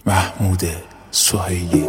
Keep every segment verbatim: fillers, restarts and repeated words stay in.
محمود سهیلی.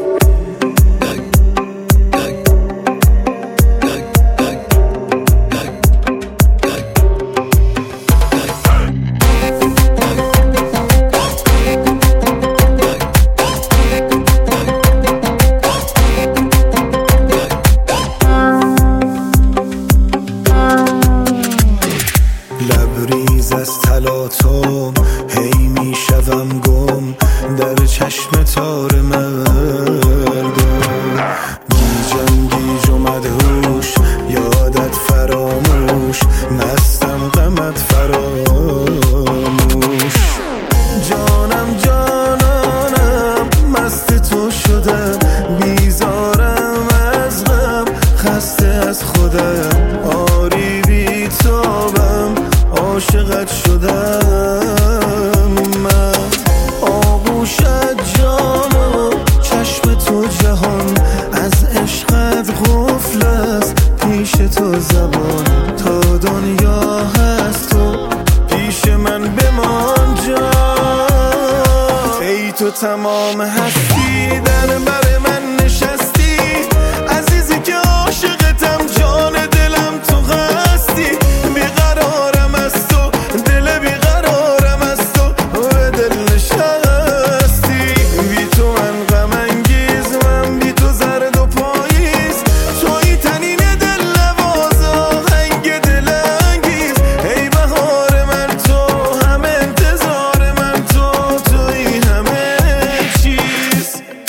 لبریز از تلاطم هی می شوم گم در چشم تار مردم، گیجم گیج و مدهوش یادت فراموش، مستم غمت فراموش. جانم جانانم مست تو شدم، بیزارم از غم خسته از خودم، آری بی تابم عاشقت شدم. من آغوشت جان و چشم تو جهان، از عشقت غفل است پیش تو زبان، تا دنیا هست تو پیش من بمان جان. ای تو تمام هستی در بر من نشستی، عزیزی که عاشقتم جان دلم تو هستی. بیقرارم از تو دل بیقرارم از تو به دل نشستی، بی تو من غم انگیز، من بی تو زرد و پاییز، توی تنین دل نواز آهنگ دل انگیز. ای بهار من تو همه انتظار من تو، توی همه چیز.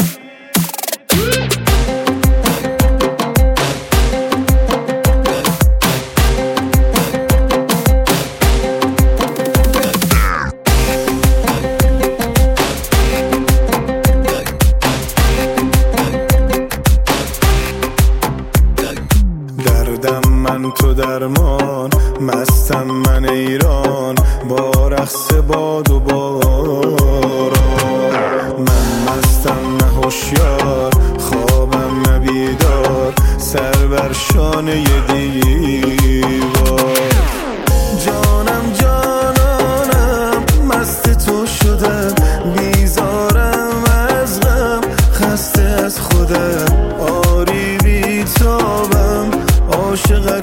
دردم من تو درمان، مستم من ایران با رقص باد و باران. من مستم نه هوشیار، خوابم نه بیدار، سر بر شانه دیوار. جانم جانانم مست تو شدم، بیزارم از غم خسته از خودم، آری بی تابم عاشق